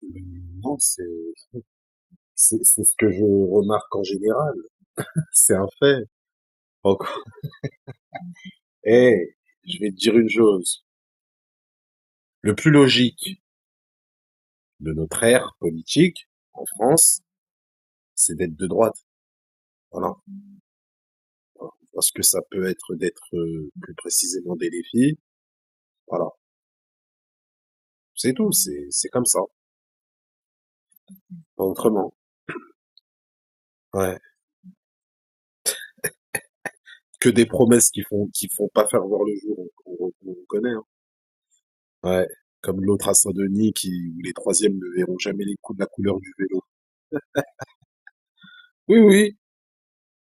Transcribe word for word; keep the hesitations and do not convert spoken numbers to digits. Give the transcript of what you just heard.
Non, c'est c'est c'est ce que je remarque en général. C'est un fait. Encore. Eh, je vais te dire une chose. Le plus logique de notre ère politique en France, c'est d'être de droite. Voilà. Parce que ça peut être d'être euh, plus précisément des défis. Voilà. C'est tout. C'est c'est comme ça. Pas autrement. Ouais. Que des promesses qui font qui font pas faire voir le jour. On, on- on connaît. Hein. Ouais. Comme l'autre à Saint-Denis qui où les troisièmes ne verront jamais les coups de la couleur du vélo. Oui, oui.